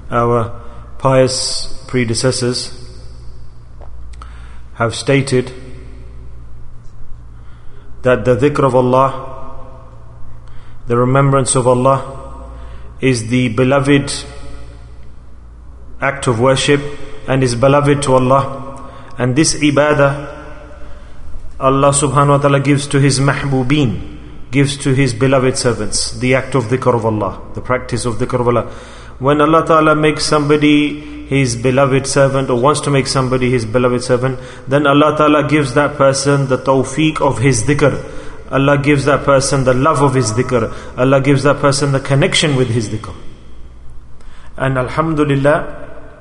our pious predecessors have stated that the dhikr of Allah, the remembrance of Allah, is the beloved act of worship and is beloved to Allah. And this ibadah Allah subhanahu wa ta'ala gives to His mahbubeen, gives to His beloved servants, the act of dhikr of Allah, the practice of dhikr of Allah. When Allah ta'ala makes somebody His beloved servant, or wants to make somebody His beloved servant, then Allah ta'ala gives that person the tawfiq of His dhikr. Allah gives that person the love of His dhikr. Allah gives that person the connection with His dhikr. And alhamdulillah,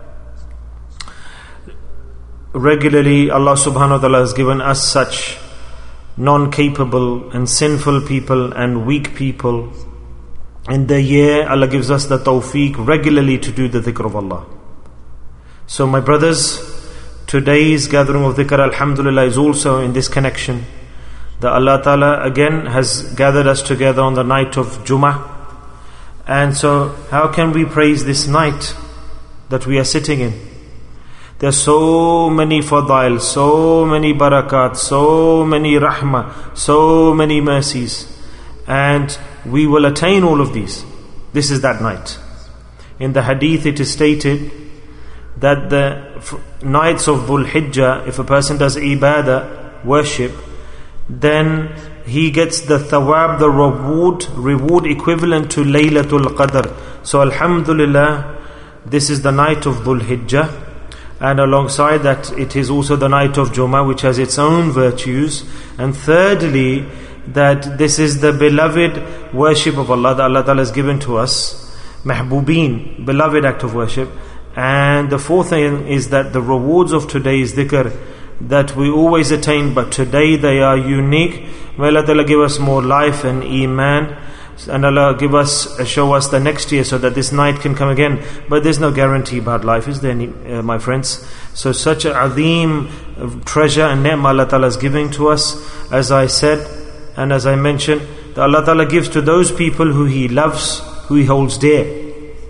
regularly Allah subhanahu wa ta'ala has given us such non-capable and sinful people and weak people. In the year, Allah gives us the tawfiq regularly to do the dhikr of Allah. So my brothers, today's gathering of dhikr, alhamdulillah, is also in this connection, that Allah ta'ala again has gathered us together on the night of Jummah. And so how can we praise this night that we are sitting in? There are so many fadail, so many barakat, so many rahmah, so many mercies, and we will attain all of these. This is that night. In the hadith it is stated that the nights of Dhul Hijjah, if a person does ibadah, worship, then he gets the thawab, the reward equivalent to Laylatul Qadr. So alhamdulillah, this is the night of Dhul Hijjah. And alongside that, it is also the night of Jummah, which has its own virtues. And thirdly, that this is the beloved worship of Allah that Allah Ta'ala has given to us, mahbubeen, beloved act of worship. And the fourth thing is that the rewards of today's dhikr that we always attain, but today they are unique. May Allah Ta'ala give us more life and iman, and Allah show us the next year so that this night can come again. But there's no guarantee about life, is there, my friends? So such a azim treasure and ni'mah Allah Ta'ala is giving to us. As I said and as I mentioned, that Allah Ta'ala gives to those people who He loves, who He holds dear.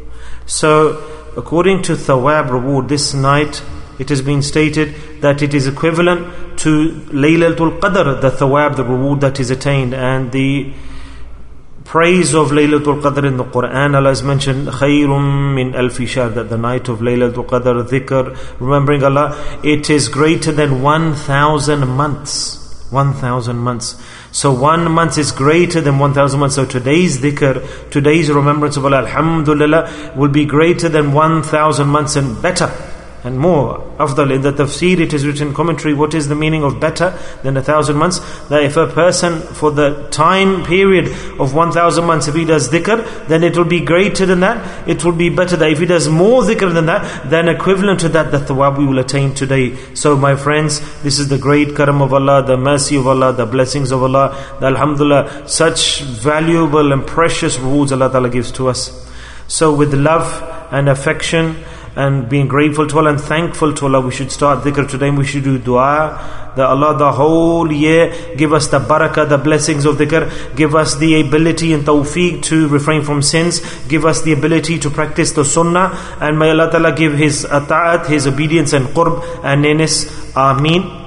So according to thawab reward, this night it has been stated that it is equivalent to Laylatul Qadr, the thawab, the reward that is attained. And the praise of Laylatul Qadr in the Quran, Allah has mentioned Khayrum min alfi shahr, that the night of Laylatul Qadr, dhikr, remembering Allah, it is greater than 1,000 months. 1,000 months. So 1 month is greater than 1,000 months. So today's dhikr, today's remembrance of Allah, alhamdulillah, will be greater than 1,000 months and better and more. Afdal, in the tafsir it is written commentary, what is the meaning of better than 1,000 months? That if a person for the time period of 1,000 months, if he does dhikr, then it will be greater than that, it will be better. That if he does more dhikr than that, then equivalent to that, the thawab we will attain today. So my friends, this is the great karam of Allah, the mercy of Allah, the blessings of Allah, the alhamdulillah, such valuable and precious rewards Allah Ta'ala gives to us. So with love and affection and being grateful to Allah and thankful to Allah, we should start dhikr today, and we should do dua that Allah the whole year give us the barakah, the blessings of dhikr, give us the ability and tawfiq to refrain from sins, give us the ability to practice the sunnah, and may Allah Ta'ala give His ata'at, His obedience and qurb and nearness. Ameen.